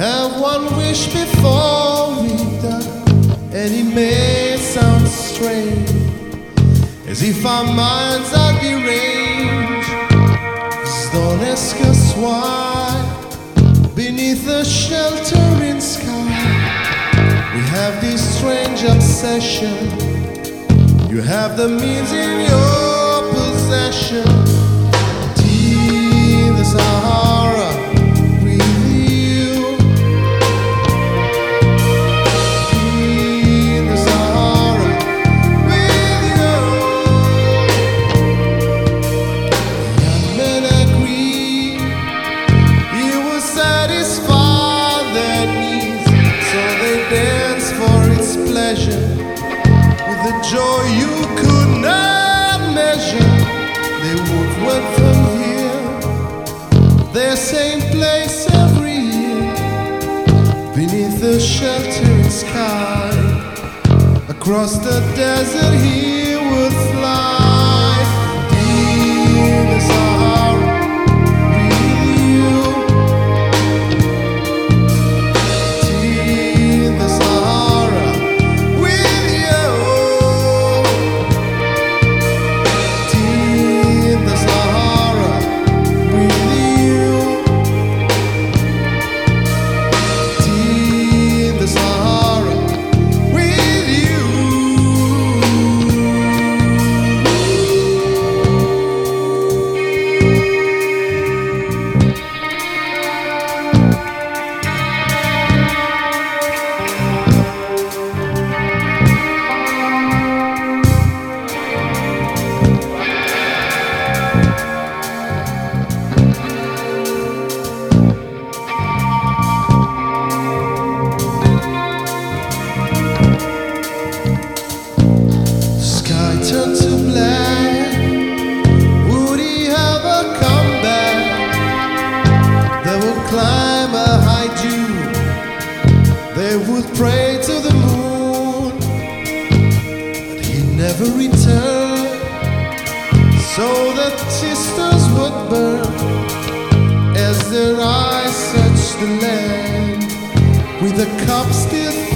have one wish before we die, and it may sound strange, as if our minds are deranged. Just don't ask us why. Beneath the sheltering sky, we have this strange obsession. You have the means in your possession. In the Sahara with you. In the Sahara with you. Young men agree he will satisfy their needs, so they dance for its pleasure with a joy you could not measure. They would went from here, their same place every year, beneath the sheltering sky. Across the desert he would fly. In the Sahara with you. In the Sahara with you. In the Sahara with you. In the Sahara with you. Sky turned to black. Would he ever come back? They would climb a high dune. They would pray to the moon, but he'd never return. So the sisters would burn as their eyes searched the land, with the cup still